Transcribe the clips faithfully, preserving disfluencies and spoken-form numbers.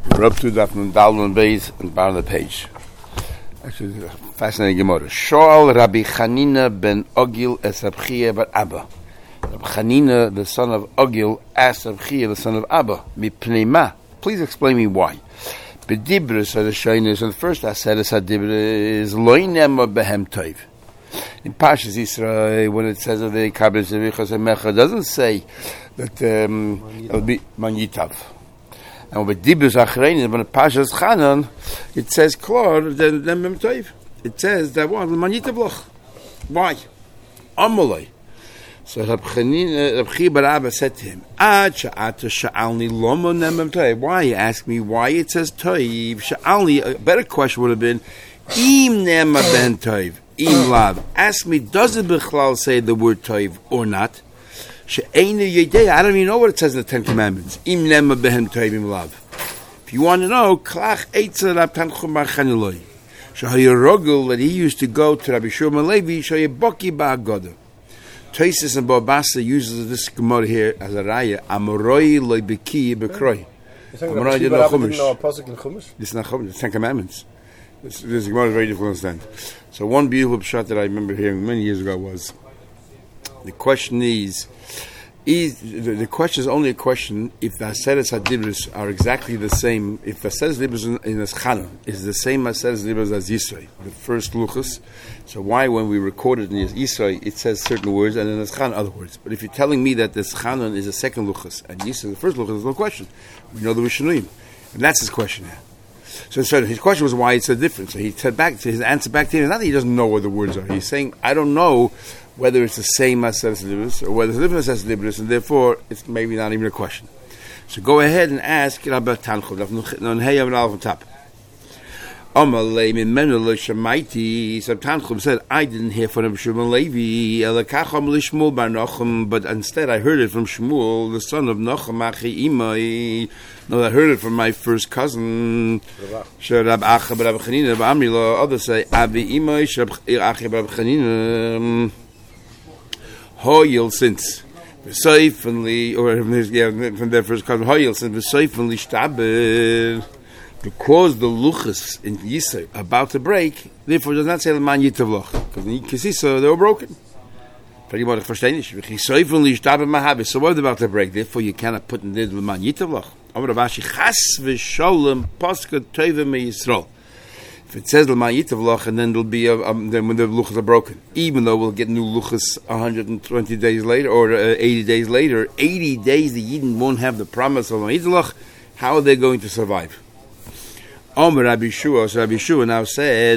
We're up to Daf Nun Dalman Beis and bottom of the page. Actually, it's a fascinating Gemara. Shoal Rabbi Chanina ben Ogil es Rab Chiya bar Abba. Rabbi Chanina, the son of Ogil, asked Rab Chiya, the son of Abba, Mipnei ma? Please explain me why. Bedibra, so the Shainis, so the first I said is Hadibra is Loinema behem toiv. In Parshas Yisrael, when it says that the Kabbalah Zevichas Emecha, doesn't say that um, it'll be Man Yitav. And with Dibus Achrein, when Parshas Chanan, it says Klor, then Mem Toiv. It says that one, Man Yitav Loch. Why? Amalei. So Rab Chiya bar Abba said to him, Ad Sha'ata Sha'alni Lomo Nemem Toiv. Why? You ask me why it says Toiv. Sha'alni, a better question would have been, Im Nema Ben Toiv. Im Lav. Ask me, does the Bechlal say the word Toiv or not? I don't even know what it says in the Ten Commandments. Im Nema Ben Toiv Im Lav. If you want to know, Klach Eitzel Rab Tanchum bar Chaniloi. Shahayarogel that he used to go to Rabbi Shimon Levi, Shayaboki Ba'agoda. Tosis and Babasa uses this Gemara here as a raya. Amoroi loy beki bekroi. Amoroi did not Chumash. This is not Chumash. The Ten Commandments. This, this Gemara is very difficult to understand. So one beautiful shot that I remember hearing many years ago was, the question is, is the, the question is only a question if the Aseres HaDibros are exactly the same, if the Aseres HaDibros in, in Eschana is the same Aseres HaDibros as Yisrael, the first Luchas. So why when we record it in Yisrael it says certain words and in Eschana other words? But if you're telling me that the Eschana is the second Luchas and Yisrael the first Luchas, there's no question. We know the Rishonim. And that's his question here. So, so his question was why it's so different. So he said back to his answer back to him. Not that he doesn't know what the words are. He's saying, I don't know whether it's the same Aseres HaDibros or whether it's a different Aseres HaDibros, and therefore it's maybe not even a question. So go ahead and ask Rabbi Tanchum on Hey Avon Alpha top. Amalei min Menel Shemaiti. So Tanchum said, I didn't hear from Rabbi Shimon Levi, Elakacham Lishmuel bar Nachum, but instead I heard it from Shmuel, the son of Nachum Achi Imai. No, I heard it from my first cousin. Rab Acha bar Rab Chanina, Rab Amrila. Others say Abi Imai, Rab Acha bar Rab Chanina. Hoyel since V'soifenli, or yeah, from their first cousin Hoyel since V'soifenli Shtaber. Because the luchas in Yisrael are about to break, therefore does not say L'man Yitavloch, because in Kisisa they were broken. So what about to break? Therefore you cannot put in there L'man Yitavloch. If it says L'man Yitavloch, and then there'll be a, um, then when the luchas are broken, even though we'll get new luchas one hundred twenty days later or uh, eighty days later, eighty days the Yidden won't have the promise of L'man Yitavloch. How are they going to survive? Omer Rabbi Shua, so Rabbi Shua now said,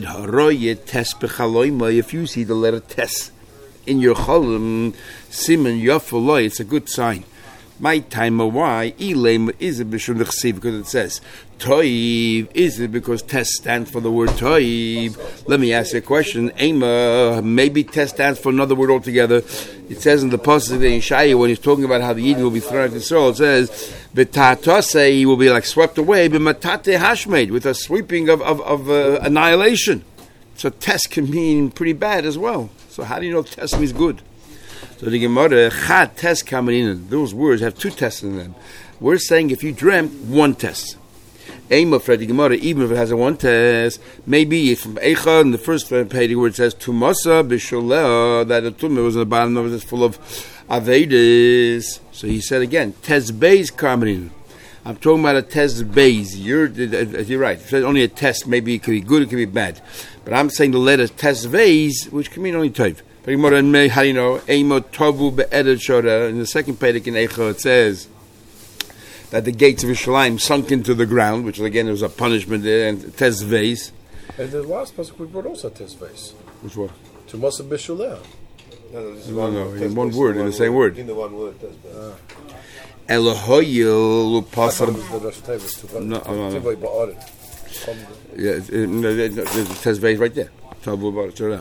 if you see the letter tes in your cholim, simen yafaloi, it's a good sign. My time of why, ilem is it b'shum nechsiv, because it says, toiv, is it because tes stands for the word toiv? Let me ask you a question. Ema, maybe tes stands for another word altogether. It says in the passage in Shaya, when he's talking about how the Yidden will be thrown out of Israel, it says, B'tatase, he will be like swept away, b'matate hashmed, with a sweeping of, of, of uh, annihilation. So tes can mean pretty bad as well. So how do you know tes means good? So the Gemara, chad tes coming in, those words have two tests in them. We're saying if you dreamt, one test. Ema for the Gemara, even if it has a one test, maybe if from Eicha in the first page where it says Tumasa b'sholeh, that the tumah was in the bottom of it, it's full of Avedis. So he said again, tes beis coming. I'm talking about a tes beis. You're you're right. If it's only a test, maybe it could be good, it could be bad. But I'm saying the letter tes beis, which can mean only toiv. How do you know? Emo tovu be'edet shora. In the second pedic in Eicha, it says that the gates of Yerushalayim sunk into the ground, which again was a punishment there, and tes veis. And the last pasuk we brought also tes veis. Which one? To Masa b'Shuleh. No, no, no, no in one word, in the same word. In the one word, tes veis. Elohoyel pasar. No, no, no. Yeah, there's a tes veis right there. Since the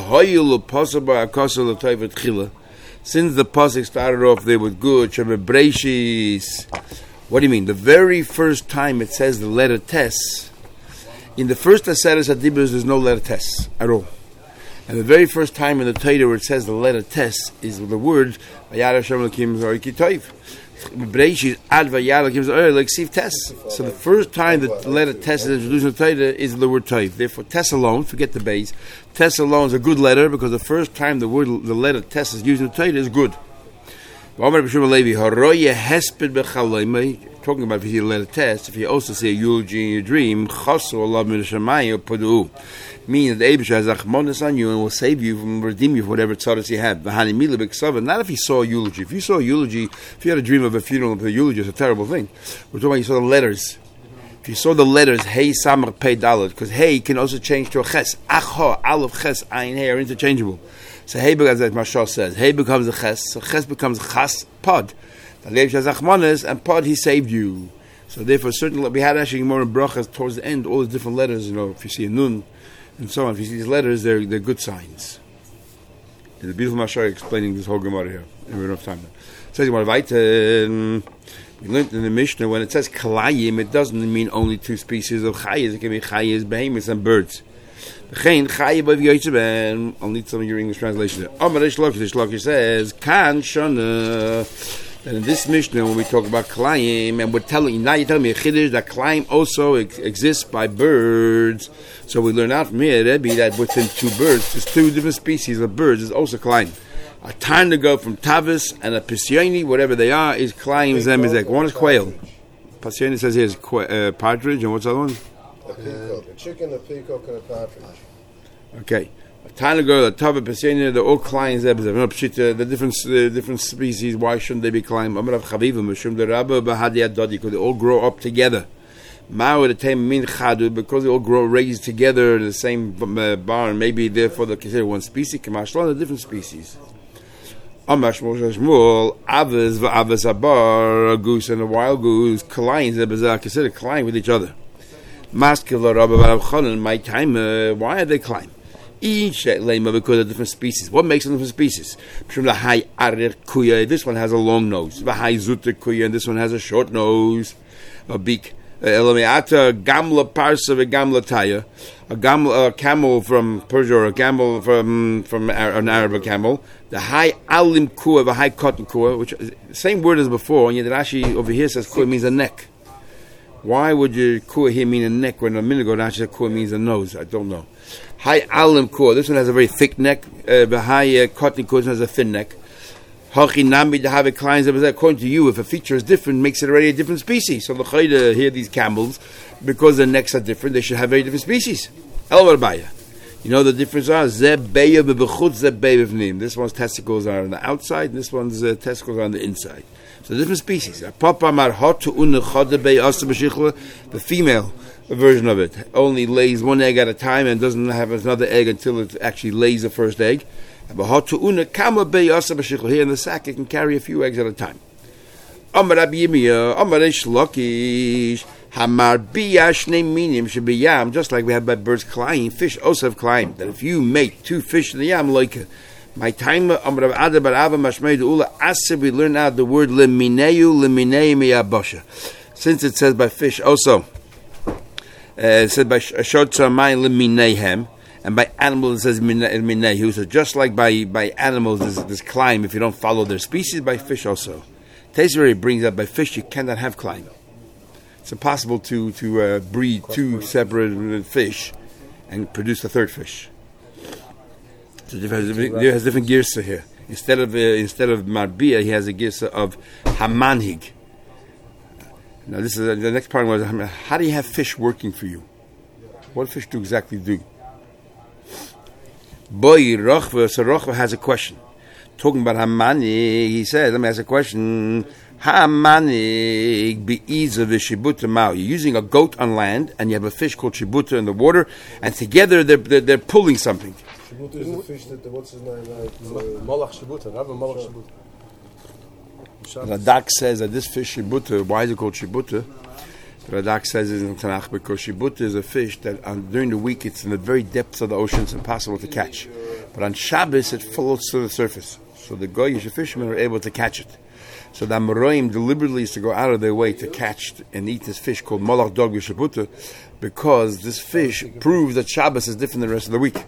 pasuk started off there with good, what do you mean? The very first time it says the letter tes, in the first Aseres HaDibros there's no letter tes at all. And the very first time in the Torah where it says the letter Tes is the word Vayar Hashem Elokim Zoriki Toiv. Bereshit Ad Vayar Elokim Zoriki Tes. So the first time that the letter Tes is introduced in the Torah is the word Toiv. Therefore, Tes alone, forget the base. Tes alone is a good letter because the first time the word, the letter Tes is used in the Torah is good. Talking about if you see a letter Tes, if you also see a eulogy in your dream, meaning that the Eibush has achmonas on you and will save you from redeem you from whatever tzaras you have. Not if you saw a eulogy. If you saw a eulogy, if you had a dream of a funeral of a eulogy, it's a terrible thing. We're talking about you saw the letters. If you saw the letters Hey Samach Pei Dalet, because Hey can also change to a Ches. Achha, Aleph, Ches, Ayin, Hey are interchangeable. So Hey becomes, as Mashal says, Hey becomes a Ches, so Ches becomes Chas, Pod. The Eibush has achmonas, and Pod, he saved you. So therefore, certainly, we had actually more in brachas towards the end, all the different letters, you know, if you see a Nun, and so on. If you see these letters, they're they're good signs. There's a beautiful Mashar explaining this whole Gemara here. We don't have time now. It says, we learned in the Mishnah, when it says Kalayim, it doesn't mean only two species of Chayas. It can be Chayas, behemoths, and birds. I'll need some of your English translation there. Amar Reish Lakish, Reish Lakish says, Kan Shana. And in this Mishnah, when we talk about Kalayim, and we're telling you, now you're telling me a Chiddush that Kalayim also ex- exists by birds. So we learn out from here, Rebbe, that within two birds, there's two different species of birds, is also Kalayim. A time to go from Tavis and a Pisyoni, whatever they are, is Kalayim Zemizek. One is quail. Pisyoni says here is qu- uh, partridge, and what's the other one? A peacock, a chicken, a peacock, and a partridge. Okay. A time to go, the Tavis, Pisyoni, they're all Kalayim Zemizek. No, Pshita, the different, uh, different species, why shouldn't they be Kalayim? Amarav Chavivim, Mishum the Rabba, Bahadi Adodi, because they all grow up together. Because they all grow raised together in the same uh, barn, maybe therefore they're considered one species. Kamashlan, a different species. Amash Shmuel, Avaz v'Avaz Abar, a goose and a wild goose, Kalayim are considered Kalayim with each other. Maskil Rabba Barav my time, uh, why are they Kalayim? Each lema because of different species. What makes them different species? This one has a long nose. And this one has a short nose, a beak. Elameata gamla parsa vegamla taya, a gamla camel from Persia, or a camel from from an Arab camel. The high alim kua, the high cotton kua, which is the same word as before, and yet Rashi over here says kua means a neck. Why would your kua here mean a neck when a minute ago Rashi said kua means a nose? I don't know. High alim kua. This one has a very thick neck. Uh, the high uh, cotton kua has a thin neck. According to you, if a feature is different, makes it already a different species. So the chayda here, these camels, because their necks are different, they should have very different species. El-Warbaya. You know the difference are? This one's testicles are on the outside, and this one's uh, testicles are on the inside. So different species. The female version of it only lays one egg at a time and doesn't have another egg until it actually lays the first egg. Here in the sack, it can carry a few eggs at a time. Just like we have by birds Kalayim, fish also have Kalayim. That if you make two fish in the yam, like my time, we learn out the word lemineu, leminei miyabosha. Since it says by fish also, uh, it says by shotza mayin lemineihem. And by animals it says minehu. So just like by, by animals there's, there's climb if you don't follow their species, by fish also. Tezeri brings up by fish you cannot have climb. It's impossible to to uh, breed two separate fish and produce a third fish. So it has different, it has different girsa here. Instead of uh, instead of marbia, he has a girsa of hamanhig. Now this is uh, the next part was how do you have fish working for you? What fish do exactly do? Boy, Rochva, so Rochva has a question. Talking about Hamanig, he says, let me ask a question. Hamanig be'iza v'shibuta mao. You're using a goat on land, and you have a fish called shibuta in the water, and together they're, they're, they're pulling something. Shibuta is the fish that, what's his name? Uh, Malach shibuta, Rabbi Malach shibuta. Radak says that this fish shibuta, why is it called shibuta? Radak says in Tanakh because shibuta is a fish that on, during the week it's in the very depths of the ocean, it's impossible to catch. But on Shabbos it floats to the surface. So the Goyish fishermen are able to catch it. So the Amoraim deliberately used to go out of their way to catch and eat this fish called Malach Dog Shibuta because this fish proves that Shabbos is different than the rest of the week.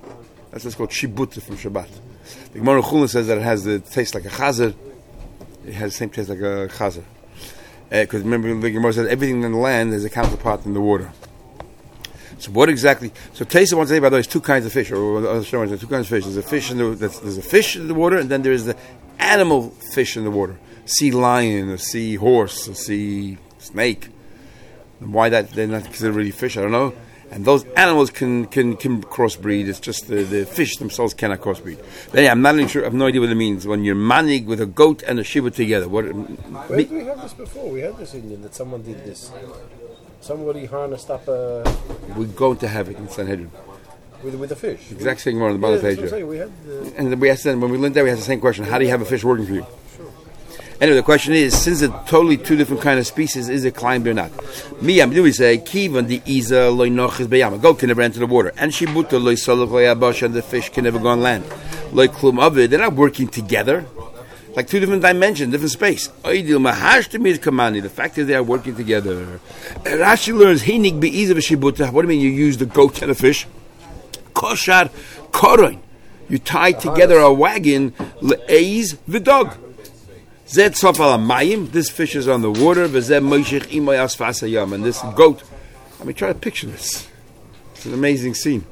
That's what's called shibuta from Shabbat. The Gemara Chulin says that it has the taste like a chazer. It has the same taste like a chazer. Because uh, remember, the Gemara says everything in the land is a counterpart in the water. So what exactly? So Taisa wants to say about those two kinds of fish, or there's two kinds of fish. There's a fish in the there's a fish in the water, and then there's the animal fish in the water. Sea lion, a sea horse, a sea snake. And why that they're not considered really fish, I don't know. And those animals can can, can crossbreed. It's just the, the fish themselves cannot crossbreed. But yeah, I'm not really sure. I have no idea what it means when you're manig with a goat and a shiva together. What? Where did we have this before? We had this Indian that someone did this. Somebody harnessed up a. We're going to have it in Sanhedrin. With with a fish. Exact same one on the bottom yeah, page. Saying, we had the and then we asked them when we learned that we asked the same question: how do you have a fish working for you? Sure. Anyway, the question is, since it's totally two different kind of species, is it climbed or not? Me, I'm we say, Kivan the Iza loy is beyama. Goat can never enter the water, and Shibuta loy solach loy abash, and the fish can never go on land. Loy klum of it, they're not working together. Like two different dimensions, different space. The fact is they are working together. Rashi learns, Hinig be'iza v'shibuta. What do you mean you use the goat and the fish? Koshar koroin. You tie together a wagon, le'ez v'dog. Zed sofal amayim. This fish is on the water. V'zed moishich imoy asfas hayam. And this goat, I mean, try to picture this. It's an amazing scene.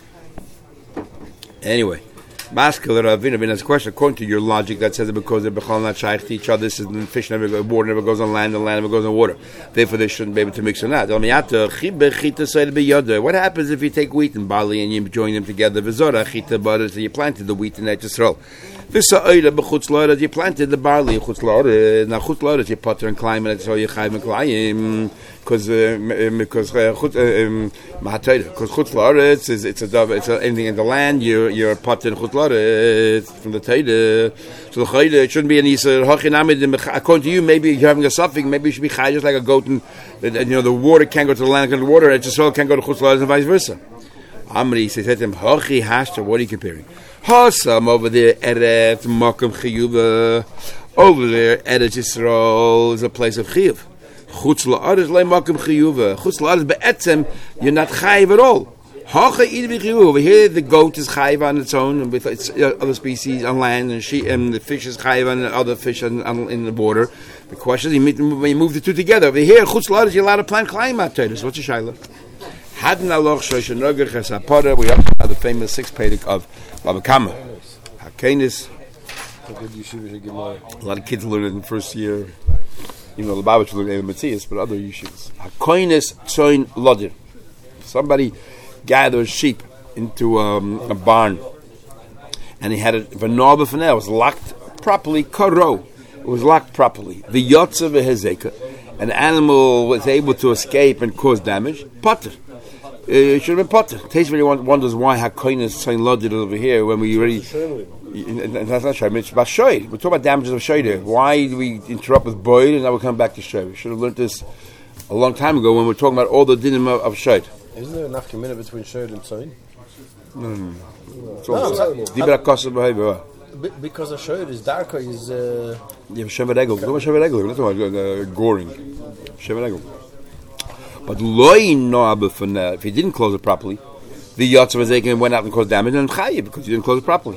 Anyway. Maskele Ravina, that's a question. According to your logic, that says that because they're bechal not shaykh to each other, this is the fish never goes, water never goes on land, and land never goes on water. Therefore, they shouldn't be able to mix or not. What happens if you take wheat and barley and you join them together? V'zora chita butter, so you planted the wheat in Eretz Yisrael. V'sa oila b'chutz la'aretz, you planted the barley chutz la'aretz. Now chutz la'aretz, you potter and climb it, so you chayv and climb. Because because because chutz la'aretz is it's a dove, it's a, anything in the land. You're you're potter and chutz la'aretz from the teide. So the chayde it shouldn't be an iser. According to you, maybe you're having a suffix. Maybe you should be chay just like a goat, and, and you know the water can't go to the land, and the water Eretz Yisrael can't go to chutz la'aretz, and vice versa. Amri says to him, Hachi hashta. What are you comparing? Hasam over there, Eretz Makom Chiyuva. Over there, Eretz Yisrael is a place of chiyuv. Chutz la'aretz le Makom Chiyuva. Chutz la'aretz be'etzem, you're not chayiv at all. Hacha idu b'chiyuva. Over here, the goat is chayiv on its own, and with its uh, other species on land, and she and the fish is chayiv on other fish on, on, in the water. The question is, you, meet, when you move the two together. Over here, chutz la'aretz, you're allowed to plant climate. So what's your shayla? Hadna loch shoshen noger chesapora. We have the famous six pedic of Baba Kama. Hakenis. A lot of kids learn it in the first year. Even though the Baba should learn the Matthias, but other yeshivas. Hakenis tzoin lodir. Somebody gathered sheep into um, a barn, and he had it. V'noba f'nei. It was locked properly. Karo. It was locked properly. The yotza v'hezeka. An animal was able to escape and cause damage. Potter. Uh, it should have been potter. Tastes wonders why Hakonis saying loaded over here when we already. That's not Shoy. It's about Shoy. We're talking about damages of Shoy there. Why do we interrupt with Boyd and now we come back to Shoy? We should have learned this a long time ago when we're talking about all the dinim of, of Shoy. Isn't there enough commitment between Shoy and Tzoyin? No. no. Because a Shoy is darker, is. Uh... Yeah, Shevet Egel. We're talking about Shevet Egel. We're not talking about uh, goring. Shevet Egel. But loy no if he didn't close it properly, the yotz was taken and went out and caused damage and chayiv because he didn't close it properly.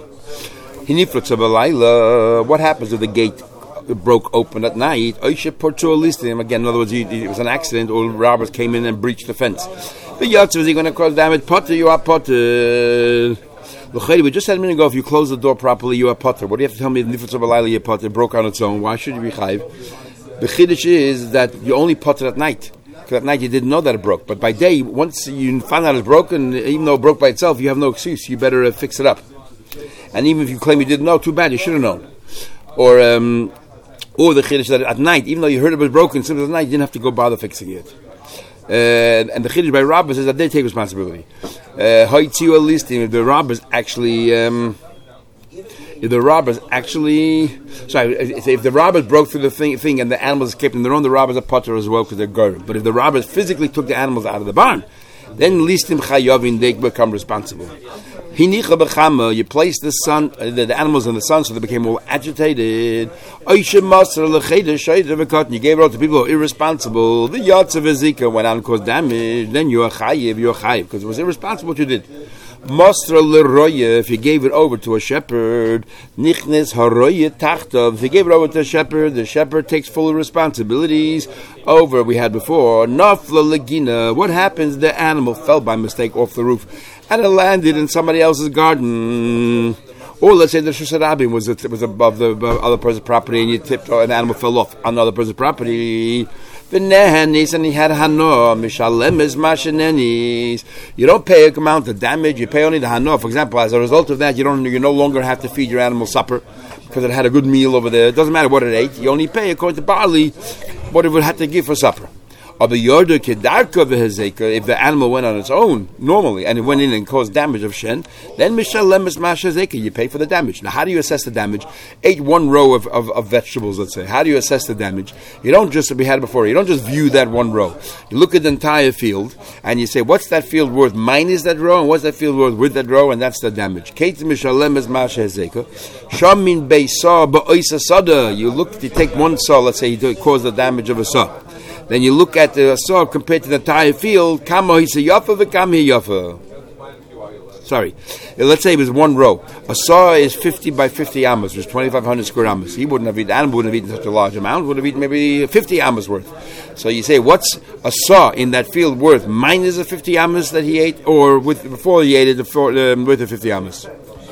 What happens if the gate broke open at night? Again, in other words, it was an accident or robbers came in and breached the fence. The yotz was he going to cause damage? Potter, you are potter. We just said a minute ago, if you close the door properly, you are potter. What do you have to tell me? The nifutz of a laila, you potter broke on its own. Why should you be chayiv? The chiddush is that you only potter at night. Because at night you didn't know that it broke. But by day, once you found out it's broken, even though it broke by itself, you have no excuse. You better uh, fix it up. And even if you claim you didn't know, too bad, you should have known. Or um, or the chiddush that at night, even though you heard it was broken, simply at night, you didn't have to go bother fixing it. Uh, and the chiddush by robbers is that they take responsibility. Hoitziu listim, if the robbers actually... Um, If the robbers actually, sorry, if, if the robbers broke through the thing, thing and the animals escaped on their own, the robbers are potter as well because they're gorim. But if the robbers physically took the animals out of the barn, then listim chayovin, they become responsible. Hinicha b'chama, you place the sun, uh, the, the animals in the sun, so they became all agitated. Oishe masr l'cheda shayda v'katan, you gave it all to people who are irresponsible. The yotza v'zika went out and caused damage. Then you are chayiv, you are chayiv because it was irresponsible what you did. Mostra leroye, if you gave it over to a shepherd, nichnes haroye tachtav, if you gave it over to a shepherd, the shepherd takes full responsibilities over, we had before, nafla legina, what happens, the animal fell by mistake off the roof, and it landed in somebody else's garden. Or let's say the shusarabim was was above the above other person's property, and you tipped, or an animal fell off on another person's property. The nehenis, and he had hano mishalemes mashenenis. You don't pay a amount of damage; you pay only the hano. For example, as a result of that, you don't you no longer have to feed your animal supper because it had a good meal over there. It doesn't matter what it ate; you only pay according to barley what it would have to give for supper. If the animal went on its own normally and it went in and caused damage of shen, then you pay for the damage. Now, how do you assess the damage? Ate one row of, of, of vegetables, let's say. How do you assess the damage? You don't just, we had it before, you don't just view that one row. You look at the entire field and you say, what's that field worth minus that row, and what's that field worth with that row, and that's the damage. You look, you take one saw, let's say you cause the damage of a saw. Then you look at the saw compared to the entire field. Kama hisa yafa v'kama yafa. Sorry, let's say it was one row. A saw is fifty by fifty amas, which is twenty-five hundred square amas. He wouldn't have eaten. The animal wouldn't have eaten such a large amount. Would have eaten maybe fifty amas worth. So you say, what's a saw in that field worth minus the fifty amas that he ate, or with before he ate it before, um, with the fifty amas?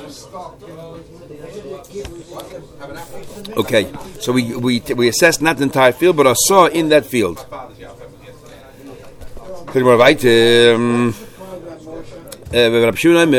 Okay, so we we we assess not the entire field, but a saw in that field. Um, uh,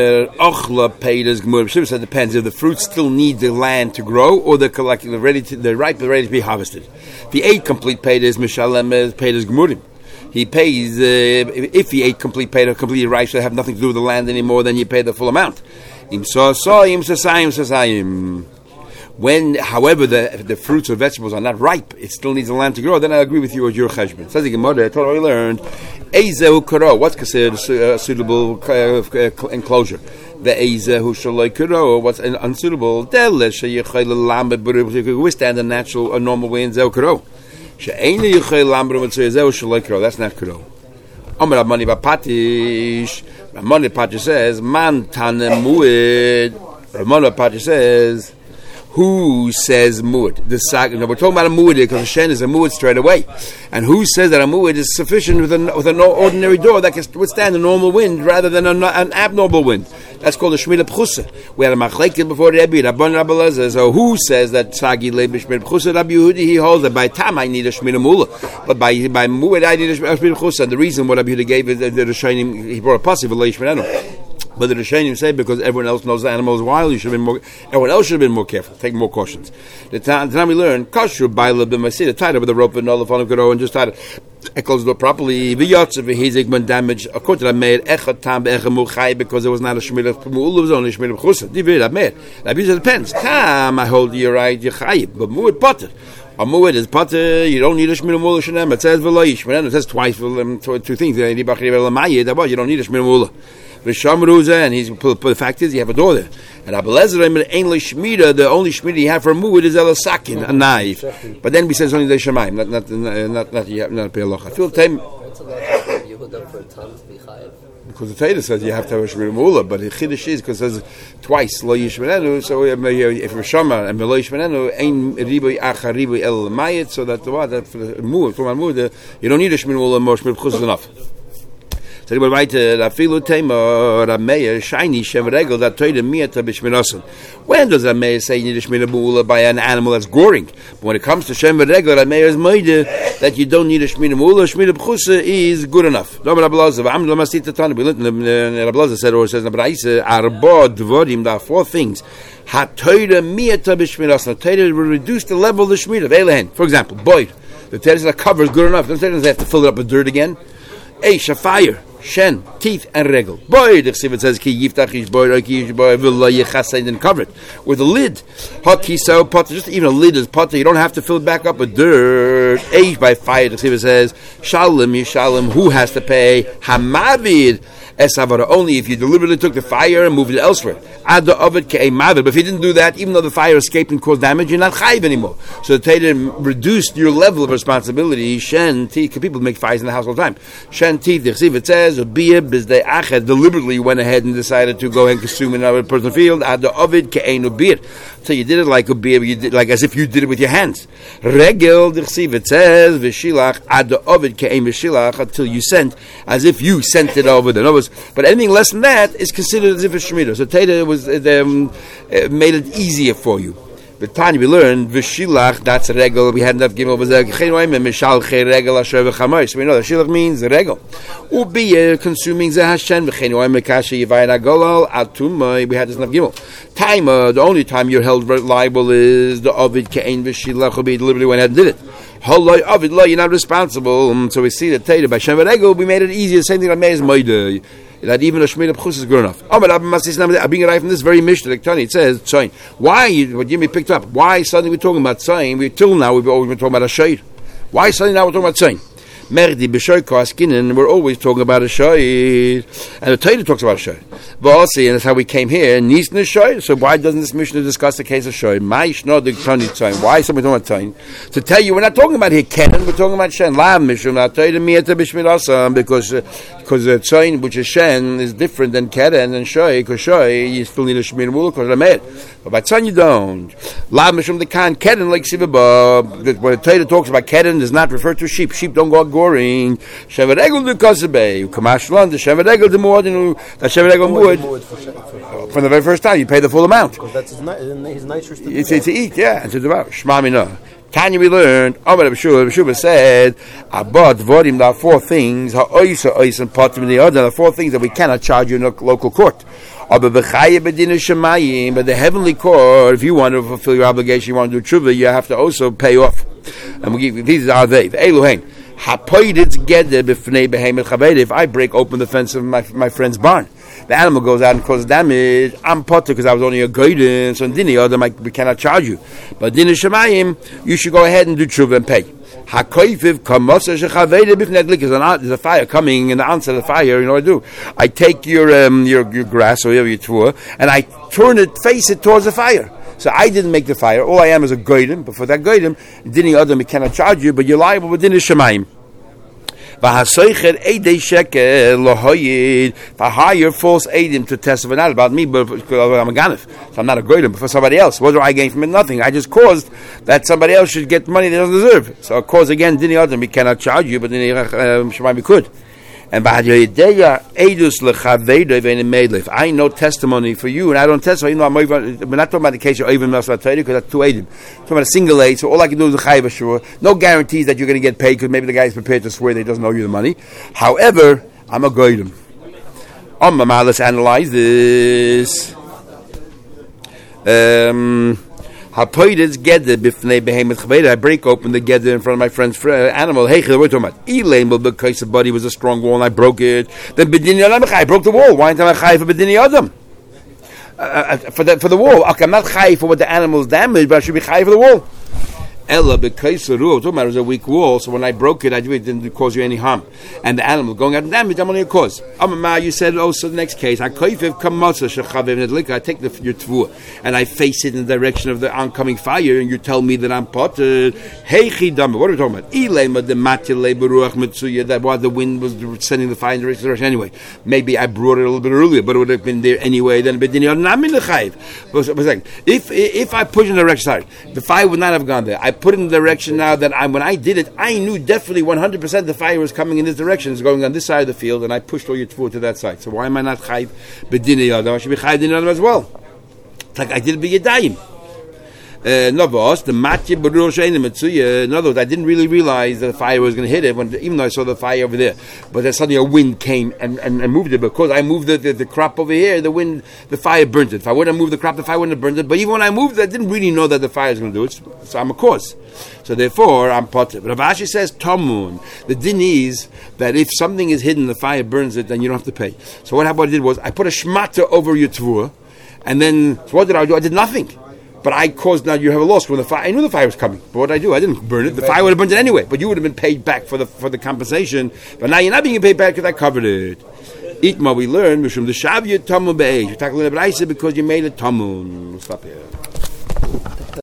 said depends if the fruits still need the land to grow, or they're collecting, they're ready to, they're ripe, they're ready to be harvested. The eight complete peidas mishalem peidas gemurim. He pays uh, if he ate complete peidah, completely ripe, so they have nothing to do with the land anymore. Then you pay the full amount. Im saw saw im sasayim sasayim. When, however, the the fruits or vegetables are not ripe, it still needs the land to grow, then I agree with you with your cheshbon. Says the Gemara, I totally learned, Eizeh karo, what's considered a suitable uh, enclosure? The Eizeh hu shaloi karo, what's unsuitable? Dele sheyechayl lambe b'rib, to withstand the natural, a normal way in zeh karo. She'einu yechayl lambe b'rib, zeh shaloi karo, that's not karo. Omer Ramani Bapatish, Ramani Bapatish says, Man tanem muid, Ramani Bapatish says, who says mu'ud? The sag. No, we're talking about a mu'ud because a shen is a mu'ud straight away. And who says that a mu'ud is sufficient with an, with an ordinary door that can withstand a normal wind rather than a, an abnormal wind? That's called a shmila b'chusa. We had a machlekes before the Rebbe, Rabban Rabbi Elazar. So who says that sagi le b'shmila b'chusa? Rabbi Yehudi, he holds that by tam I need a shmila mula, but by by mu'ud I need a shmila b'chusa. And the reason what Rabbi Yehudi gave is that the Rishonim, he brought a pasuk of leish menanu. But the Rishonim say because everyone else knows the animal is wild, you should have been more. Everyone else should have been more careful, take more cautions. The time, the time we learn, kasher baila b'masida, tied up with a rope and all the fun of and just tied it, it closed the door properly. V'yotzev v'hizik when damage. According to the meir, echad tam be'echem muchai because there was not a shmila mu'ul, it was only a shmila b'chusa. Divir that meir. That means it depends. Tam I hold you right, you chayib, but mu'ud potter. A mu'ud is potter. You don't need a shmila mu'ul shenem. It says v'lo yishmenem. It says twice um, two, two things. You don't need a shmila mu'ul. And he's put, put the fact is you have a door there. And Abel Ezra ain't shmida. The only shmida you have for a mu'ud is el sakin, a knife. But then we says only the shemaim, not not not not not, not a pe'aloch. I feel time. Because the Torah says you have to have a shmida mu'ula, but the chiddush is because it says twice lo yishmenenu. So if you're shama and lo yishmenenu, ein riboy achar riboy el mayit. So that the what that for the mu'ud, for my mu'ud, you don't need a shmida mu'ula, more shmida b'chus is enough. So we write Rafilu Tema Rameya Shiny Shem Regel that told him Miata Bishminasan. When does Rameya say you need a Shmina Mula by an animal that's goring? But when it comes to Shem Regel, Rameya is made that you don't need a Shmina Mula. Shmina B'chusa is good enough. No, but Ablazav, I'm the Masita Tana. We learned Ablazav said or says Nabraisa Arba Dvorim. There are four things. Hatoida Miata Bishminasan. Toida will reduce the level of the Shmina. Velehen. For example, boy, the Toida cover is good enough. Don't they have to fill it up with dirt again? Eish, a fire. Shen, teeth, and regel. Boy, the Chsiv says, Ki yiftach ish boy, Ki yish boy, V'la yechasein, and cover it with a lid. Haki so potter, just even a lid is potter, you don't have to fill it back up with dirt. Eish by fire, the Chsiv says, Shalom, Yishalom, who has to pay? Hamavid, Esavara, only if you deliberately took the fire and moved it elsewhere. Ada ovid ke'emaver. But if you didn't do that, even though the fire escaped and caused damage, you're not chayiv anymore. So the Torah reduced your level of responsibility. Shen ti, because people make fires in the house all the time. Shen ti, it says, deliberately went ahead and decided to go and consume another person's field. Ada ovid ke'enu bir. So you did it like a beer, you did like as if you did it with your hands. Regel, it says, v'shilach ada ovid ke'en v'shilach, until you sent, as if you sent it over the others. But anything less than that is considered as if it's shmita. So Teda was um, uh, made it easier for you. But Tanya, we learned v'shilach. That's a regel. We had enough gimel v'zeh chenoim and mishal che regel asher v'chamois. So we know that shilach means a regel. Ubi consuming zeh hashen v'chenoim mekashe yivayna golal atumai. We had this enough gimel. Time. The only time you're held liable is the ovid ke'en v'shilach will be deliberately went ahead and did it. Holoi ovid lo. You're not responsible. So we see that Teda by shem regel we made it easier. Same thing like Meis Moide. That even a Shmir B'chus is good enough. I'm being right from this very Mishnah. It says, Tzayin. Why, what Jimmy picked up, why suddenly we're talking about Tzayin? We, till now we've always been talking about a Shayr. Why suddenly now we're talking about Tzayin? Merdi b'shoy koaskinen, we're always talking about a shoy, and the Torah talks about a shoy. V'asi, and that's how we came here. Nisna shoy. So why doesn't this Mishnah discuss the case of shoy? Ma'ishno the tani tzayin. Why is somebody talking about tzayin? To tell you, we're not talking about here Kenan. We're talking about shen. La mishum la Torah miyata b'shmirasam, because because the tzayin which is shen is different than Kenan and shoy. Because shoy you still need a shmir mul because ramed. But by tzayin you don't. La mishum the kan Kenan like sivaba. When the Torah talks about Kenan does not refer to sheep. Sheep don't go out goring. Shevaregel du kasebe. Kamashlan the shevaregel the more than that shevaregel more. From the very first time, you pay the full amount. Because that's his, ni- his nitrous to, it's, it's to eat, yeah, and to devour. Shmamina. Tanya, we learned, Amar B'Shua, B'Shua said, Abad Vodim, there are four things, Ha'oisa, Ois, and Patim, the other, there are four things that we cannot charge you in a local court. But the heavenly court, if you want to fulfill your obligation, you want to do tshuva, you have to also pay off. And we give, these are they. Eluhain. If I break open the fence of my, my friend's barn, the animal goes out and causes damage, I'm potter because I was only a guidance, so in Dini Adam we cannot charge you. But Dini Shemayim, you should go ahead and do tshuva and pay. There's a fire coming, and the answer to the fire, you know what I do? I take your um, your, your grass or whatever your tvua, and I turn it, face it towards the fire. So I didn't make the fire. All I am is a goyim. But for that goyim, Dini Adam, we cannot charge you, but you're liable with Dini Shemayim. If I hire false aidim to testify not about me, but I'm a ganef, so I'm not a goyim, but for somebody else. What do I gain from it? Nothing. I just caused that somebody else should get money they don't deserve. So of course, again, Dini Adam, we cannot charge you, but Dini Shemayim we could. And I know testimony for you, and I don't testify. You know, I'm we're not talking about the case of Oivim Nasratayri because that's two Eidim. We're talking about a single aid, so all I can do is a Chayiv Ashur. No guarantees that you're going to get paid because maybe the guy is prepared to swear that he doesn't owe you the money. However, I'm a Goyim. Um, let's analyze this. Um. I break open the gedder in front of my friend's animal. Hey, we're talking about Elaim, because the body was a strong wall and I broke it. Then B'dini Adam, I broke the wall. Why am I chai for B'dini Adam? Uh, for the for the wall. Okay, I'm not chai for what the animal's damaged, but I should be chai for the wall. Ella because the rule, talking about it was a weak wall, so when I broke it, I didn't cause you any harm. And the animal going out and damage, I'm only a cause. Amama, you said, oh, so the next case, I take the, your tvua, and I face it in the direction of the oncoming fire, and you tell me that I'm potted. Hey, chidam, what are we talking about? Ilema the matile beruach mitzuya, that while the wind was sending the fire in the direction anyway. Maybe I brought it a little bit earlier, but it would have been there anyway. Then, but I'm in the chayiv. If if I push in the direction, sorry, the fire would not have gone there. I put it in the direction now that I, when I did it, I knew definitely one hundred percent the fire was coming in this direction. It's going on this side of the field, and I pushed all your tvua to that side. So why am I not chayiv b'dinei adam? I should be chayiv b'dinei adam as well. It's like I did b'yadayim. No, boss, the matye b'ruach she'ein mitzuya. In other words, I didn't really realize that the fire was going to hit it, when, even though I saw the fire over there. But then suddenly a wind came and, and, and moved it. Because I moved the, the, the crop over here, the wind, the fire burnt it. If I wouldn't have moved the crop, the fire wouldn't have burnt it. But even when I moved it, I didn't really know that the fire was going to do it. So I'm a cause. So therefore, I'm potter. But Rav Ashi says, Tomun. The din is that if something is hidden, the fire burns it, then you don't have to pay. So what I did was, I put a shmata over your tvua, and then, so what did I do? I did nothing. But I caused, now you have a loss when the fire, I knew the fire was coming. But what did I do? I didn't burn it. The fire would have burned it anyway. But you would have been paid back for the for the compensation. But now you're not being paid back because I covered it. Itma, we learn, Mishum the Shavya Tamun Be'ej. We're talking about Braisa because you made a Tamun. We'll stop here.